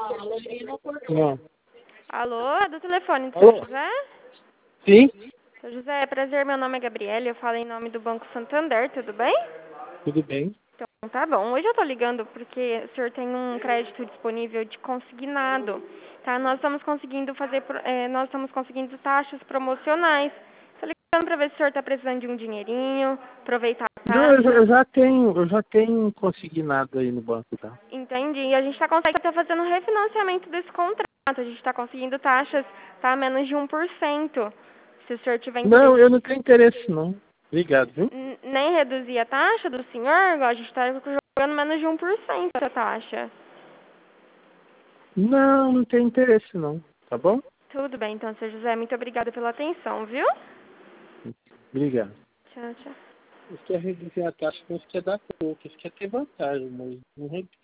Não. Alô, é do telefone do Alô? seu José? Sim, Seu José, é prazer, meu nome é Gabriele, eu falo em nome do Banco Santander, tudo bem? tudo bem. Então tá bom, hoje eu tô ligando porque o senhor tem um crédito disponível de consignado, tá? Nós estamos conseguindo taxas promocionais. Tô ligando pra ver se o senhor tá precisando de um dinheirinho, aproveitar a Não, taxa. eu já tenho consignado aí no banco, tá? Entendi. E a gente tá fazendo refinanciamento desse contrato. A gente tá conseguindo taxas, tá? Menos de 1%. Se o senhor tiver Não, interesse eu não tenho interesse, não. Obrigado, viu? nem reduzir a taxa do senhor, igual a gente tá jogando menos de 1% a taxa. Não, não tenho interesse, não. Tá bom? Tudo bem, então, seu José. Muito obrigada pela atenção, viu? Obrigado. Tchau, tchau. Isso quer reduzir a taxa, isso quer dar pouco, isso quer ter vantagem, mas não